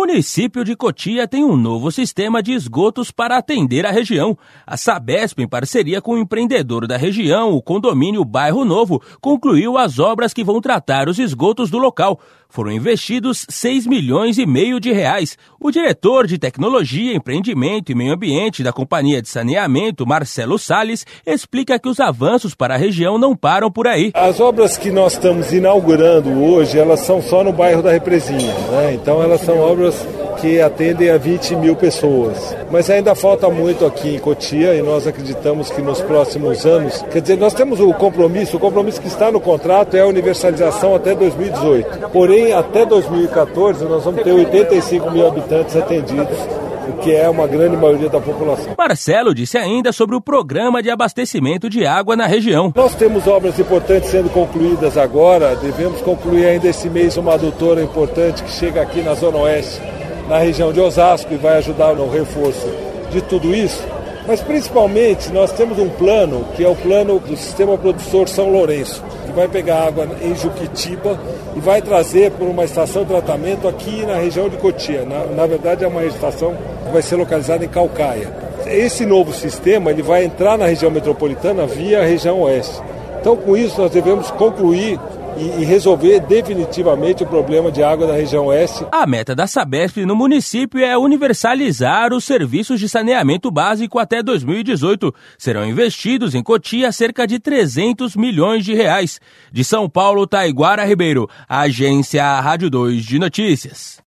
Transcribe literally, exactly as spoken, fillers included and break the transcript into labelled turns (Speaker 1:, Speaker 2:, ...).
Speaker 1: município de Cotia tem um novo sistema de esgotos para atender a região. A Sabesp, em parceria com o empreendedor da região, o condomínio Bairro Novo, concluiu as obras que vão tratar os esgotos do local. Foram investidos seis milhões e meio de reais. O diretor de Tecnologia, Empreendimento e Meio Ambiente da Companhia de Saneamento, Marcelo Salles, explica que os avanços para a região não param por aí.
Speaker 2: As obras que nós estamos inaugurando hoje, elas são só no bairro da Represinha, né? Então elas são obras que atendem a vinte mil pessoas. Mas ainda falta muito aqui em Cotia e nós acreditamos que nos próximos anos, quer dizer, nós temos o compromisso, o compromisso que está no contrato é a universalização até dois mil e dezoito. Porém, até dois mil e quatorze nós vamos ter oitenta e cinco mil habitantes atendidos, o que é uma grande maioria da população.
Speaker 1: Marcelo disse ainda sobre o programa de abastecimento de água na região.
Speaker 2: Nós temos obras importantes sendo concluídas agora, devemos concluir ainda esse mês uma adutora importante que chega aqui na Zona Oeste, na região de Osasco, e vai ajudar no reforço de tudo isso. Mas principalmente nós temos um plano, que é o plano do Sistema Produtor São Lourenço, que vai pegar água em Juquitiba e vai trazer por uma estação de tratamento aqui na região de Cotia. Na, na verdade é uma estação que vai ser localizada em Caucaia. Esse novo sistema ele vai entrar na região metropolitana via a região oeste. Então com isso nós devemos concluir e resolver definitivamente o problema de água da região oeste.
Speaker 1: A meta da Sabesp no município é universalizar os serviços de saneamento básico até dois mil e dezoito. Serão investidos em Cotia cerca de trezentos milhões de reais. De São Paulo, Taiguara Ribeiro, Agência Rádio dois de Notícias.